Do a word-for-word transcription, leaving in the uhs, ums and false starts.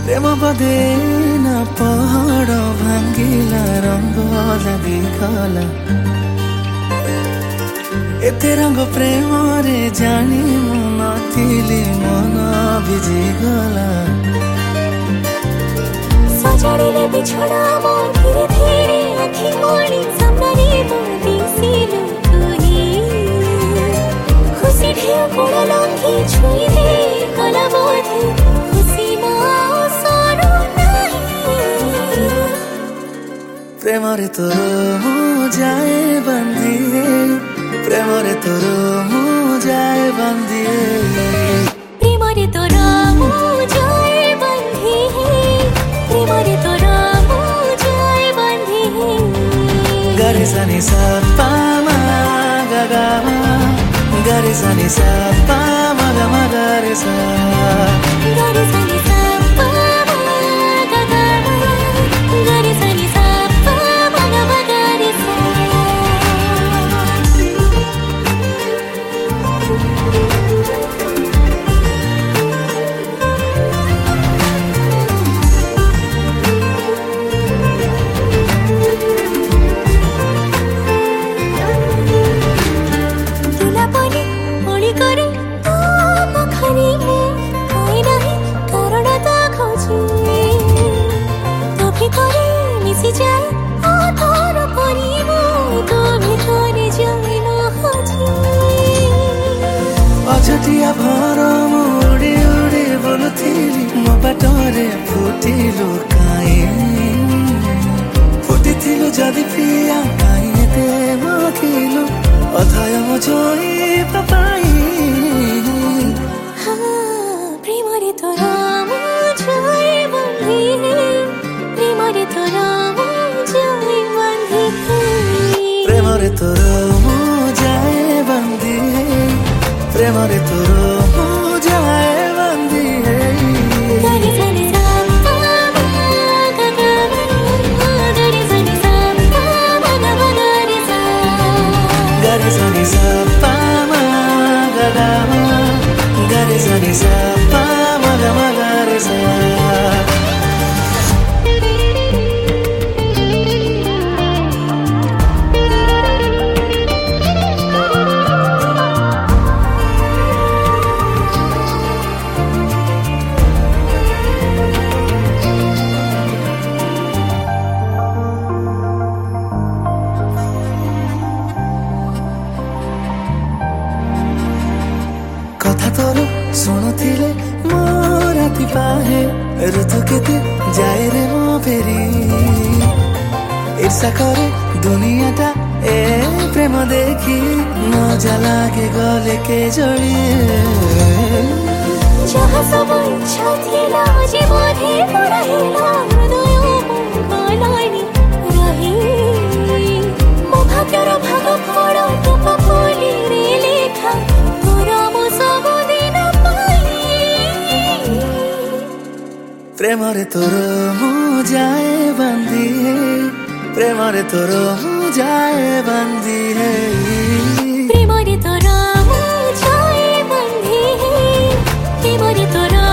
प्रेम बदे ना पहाड़ भांगिला रंग लागीगला एते रंग प्रेम रे जानी मु नथिली मन भिजिगला सजाड़िले बिछड़ा मो धीरे धीरे आखि मोड़ी सामने तो दिसिलु तुही खुशी ढेउ कोड़ लंघी छुई दे कला बोधे खुशी मा सरो नहीं प्रेम रे तोर मु जाए बंदी प्रेम रे तोर मु जाए बंदी प्रेम रे तोर मु जाए बंदी प्रेम रे तोर मु जाए बंदी गरे सनी सा पा मा गा गा मा गरे सनी सा पा मा गा मा गरे सा गरे सनी सा पा मा गा गा मा गरे सनी सा पा मा गा मा गरे सा अछटिया भर उड़ी उड़ी बोलुथिली मो बाटरे फुटिलु काई फुटिथिलु जदि प्रिया काई एते मखिलु अथय मो जोई पाई प्रेम रे तोर मु जाए बंदी प्रेम रे तोर मु जाए बंदी प्रेम रे तोर मु जाए बंदी प्रेम रे तोर मु जाए बंदी गरे सनी सा पा मा गा गा मा गरे सनी सा पा मा गा मा गरे सा गरे सनी सा पा मा गा गा मा गरे सनी सा पा मा गा मा गरे सा कथा तोर शुणुले मो राति पाहे ऋतु केते जाए रे मो फेरी ईर्षा करे दुनियाटा ए प्रेम देखी मजा लागे गले के जोड़ी जहाँ सब इच्छा थिला जे बोधे पराहिला हृदय मो गलानी रही मो भाग्यर भाग फल टोप फुली रे लेखा तोर मो सब दिन पाई प्रेम रे तोर मु जाए बंदी प्रेम रे तोर मु जाए बंदी प्रेम रे तोर मु जाए बंदी प्रेम रे तोर